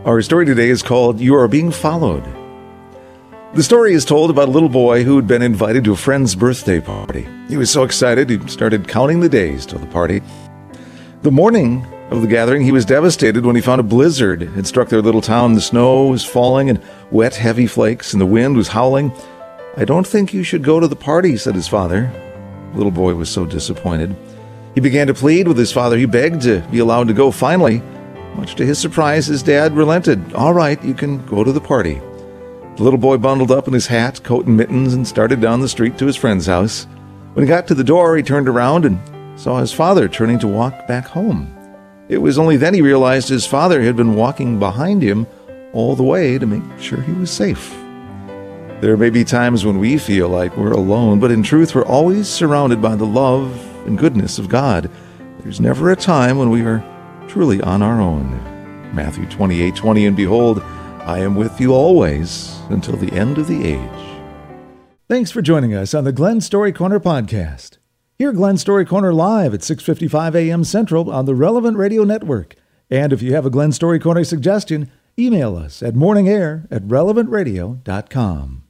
Our story today is called You Are Being Followed. The story is told about a little boy who had been invited to a friend's birthday party. He was so excited he started counting the days till the party. The morning of the gathering, he was devastated when he found a blizzard had struck their little town. The snow was falling in wet, heavy flakes, and the wind was howling. "I don't think you should go to the party," said his father. The little boy was so disappointed. He began to plead with his father. He begged to be allowed to go. Finally, much to his surprise, his dad relented. "All right, you can go to the party." The little boy bundled up in his hat, coat, and mittens and started down the street to his friend's house. When he got to the door, he turned around and saw his father turning to walk back home. It was only then he realized his father had been walking behind him all the way to make sure he was safe. There may be times when we feel like we're alone, but in truth, we're always surrounded by the love and goodness of God. There's never a time when we are truly on our own. Matthew 28:20, "And behold, I am with you always until the end of the age." Thanks for joining us on the Glen Story Corner podcast. Hear Glen Story Corner live at 6:55 a.m. Central on the Relevant Radio Network. And if you have a Glen Story Corner suggestion, email us at morningair@relevantradio.com.